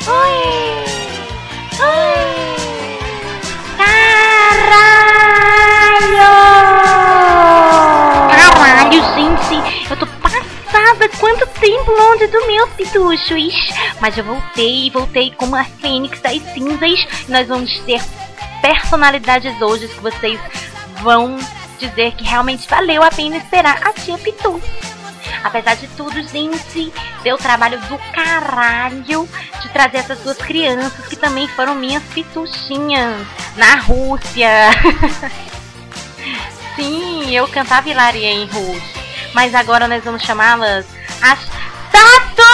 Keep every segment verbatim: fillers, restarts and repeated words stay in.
Oi! Oi! Caralho! Caralho, gente! Eu tô passada! Quanto tempo longe dos meus pituchos! Mas eu voltei, voltei como a fênix das cinzas. E nós vamos ter personalidades hoje que vocês vão dizer que realmente valeu a pena esperar a tia Pitu. Apesar de tudo, gente, deu trabalho do caralho de trazer essas duas crianças que também foram minhas pituchinhas na Rússia. Sim, eu cantava hilaria em russo. Mas agora nós vamos chamá-las as Tatu!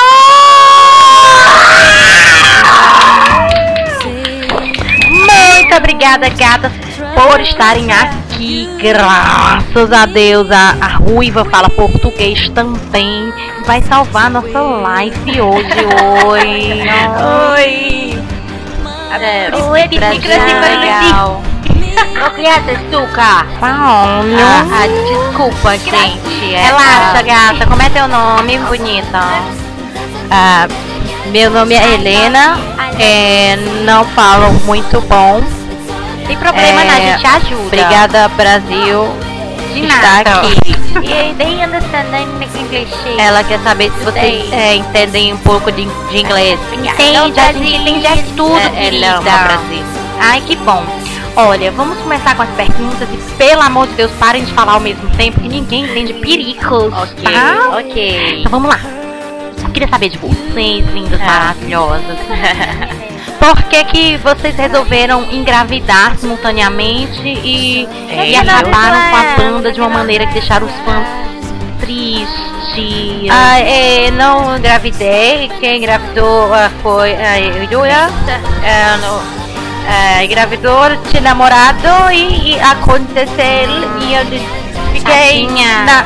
Muito obrigada, gatas, por estarem aqui. Graças a Deus, a, a Ruiva fala português também. Vai salvar nossa live hoje. Oi. Oi. É, Oi, legal. Ô, criança, açúcar. Paulo. Ah, ah, desculpa, gente. É, Relaxa, gata. Como é teu nome, bonita? Ah, meu nome é Helena. É, não falo muito bom. Tem problema, é, não, a gente ajuda. Obrigada, Brasil. De Está nada. aqui. E they understand English. Ela quer saber se vocês é, entendem um pouco de, de inglês. Entende, a gente entende tudo, é, querida. Ela ama Brasil. Ai, que bom. Olha, vamos começar com as perguntas e, pelo amor de Deus, parem de falar ao mesmo tempo que ninguém entende pericos, Ok, tá? ok. Então vamos lá. Eu queria saber de vocês, lindas, Ah. maravilhosas. Por que que vocês resolveram engravidar simultaneamente e, É, e acabaram não, com a banda de uma maneira que deixaram os fãs tristes? Ah, é, não engravidei. Quem engravidou ah, foi a Yulia. É, no, é, engravidou, tinha namorado e, e aconteceu e eu fiquei Tadinha. na,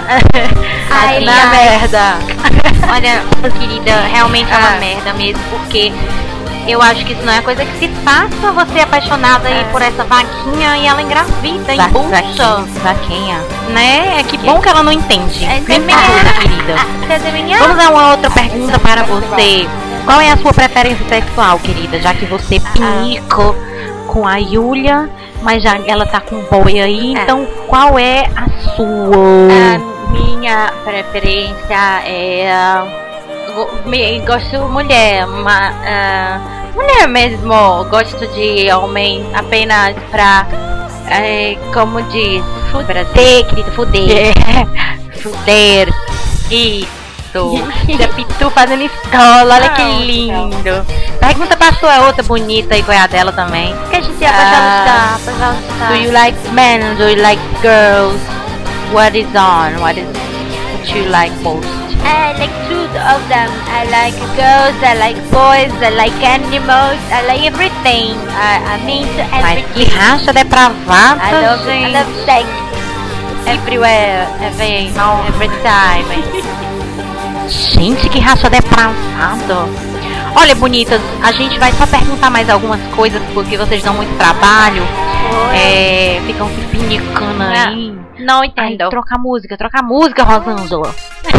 Ai, na ai. merda. Olha, querida, realmente é uma Ah. merda mesmo, porque eu acho que isso não é coisa que se faça, você é apaixonada aí por essa vaquinha e ela engravida, Va- embucha, vaquinha, vaquinha. né? É que bom que ela não entende. É, Me também fala, é. querida. Vamos dar uma outra pergunta para você. Qual é a sua preferência sexual, querida? Já que você pinicou com a Yulia, mas já ela tá com boi aí, então qual é a sua? A minha preferência é go- me- gosto de mulher, ma, ah, mulher mesmo. Gosto de homem apenas pra, eh, como diz, Fuder, querida, fuder. É, fuder. Isso. Já Pitu fazendo escola, olha que Ah, lindo. Pergunta pra sua outra bonita e qual é a dela também. Que a gente é Ah, apaixonada, apaixonada. Do you like men? Do you like girls? What is on? What is what you like most? I like two of them. I like girls, I like boys, I like animals, I like everything. I, I'm into Mas que everything. racha depravada, I love, I gente. love sex. Everywhere, every, every time. Gente, que racha depravada. Olha, bonitas, a gente vai só perguntar mais algumas coisas porque vocês dão muito trabalho. É, ficam se pinicando aí. Não Ai, entendo. troca a música, troca a música, Rosângela.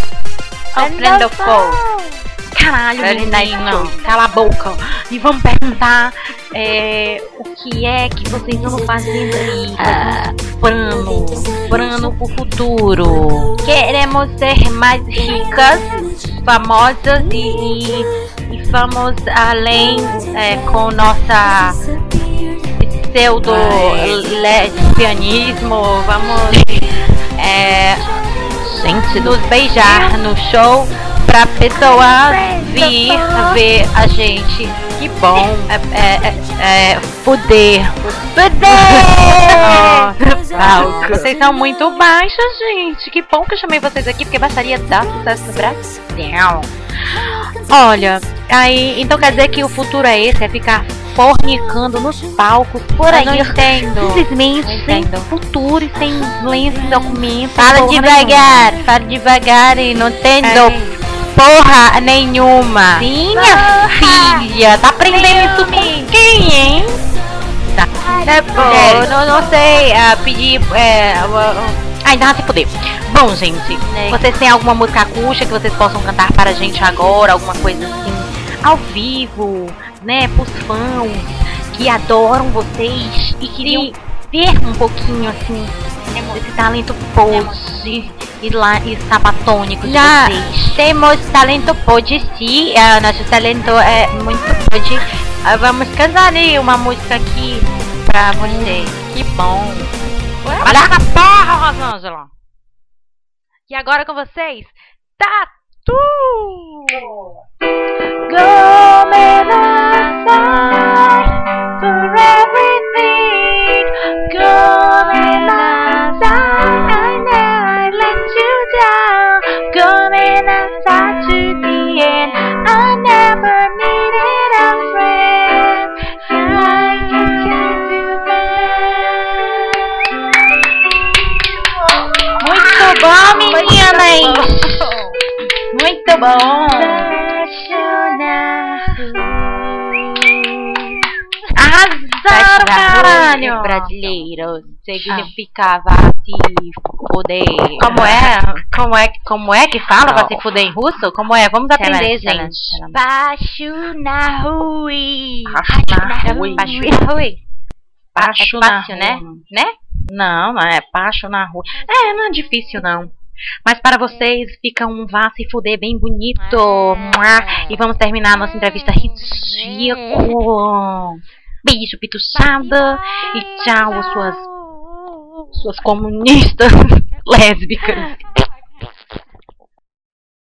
Aprendo pouco. Caralho, Very menina, nice. cala a boca. E vamos perguntar é, o que é que vocês estão fazendo aí. Ah. Plano, plano pro futuro. Queremos ser mais ricas, famosas e, e, e vamos além é, com nossa pseudo lesbianismo. Vamos é, Gente, nos beijar no show pra pessoa vir ver a gente. Que bom. É, é, é, é fuder. Fuder! Vocês são muito baixas, gente. Que bom que eu chamei vocês aqui, porque bastaria dar sucesso no Brasil. olha, aí, então quer dizer que o futuro é esse, é ficar fornicando nos palcos por Eu aí. não entendo. Simplesmente Não sem entendo. futuro e sem lenço, documento. Fala porra devagar, fala devagar e não entendo É. porra nenhuma. Sim, minha filha, tá aprendendo isso com quem, hein? Tá. É bom, não, não sei, ah, pedir. É, Ai, dá se poder. Bom, gente, Né. vocês têm alguma música acústica que vocês possam cantar para a gente agora? Alguma coisa assim, ao vivo, né, pros fãs que adoram vocês e queriam ver um pouquinho, assim, desse talento pose e, lá, e sabatônico de Já vocês. temos talento pode sim, é, nosso talento é muito pode. Ah, vamos cantar ali uma música aqui pra vocês. Que bom. Olha essa porra, Rosângela. E agora com vocês, Tatu! Comenazai for everything. Comenazai, I never let you down. Comenazai to the end. I never needed a friend like you can do that. Muito bom, meninas! Muito bom! Arrasaram, caralho! Brasileiros significava se fuder. Como é? Como é, como é que fala pra se fuder em russo? Como é? Vamos aprender, gente. Baixo na rua. Baixo na rua. Baixo na rua. Baixo É na fácil, né? rua. Né? Não, não é baixo na rua. É, não é difícil, não. Mas para vocês fica um vá se fuder bem bonito. Mua. E vamos terminar a nossa entrevista ridículo. Beijo, pituchada. E tchau, suas, suas comunistas lésbicas.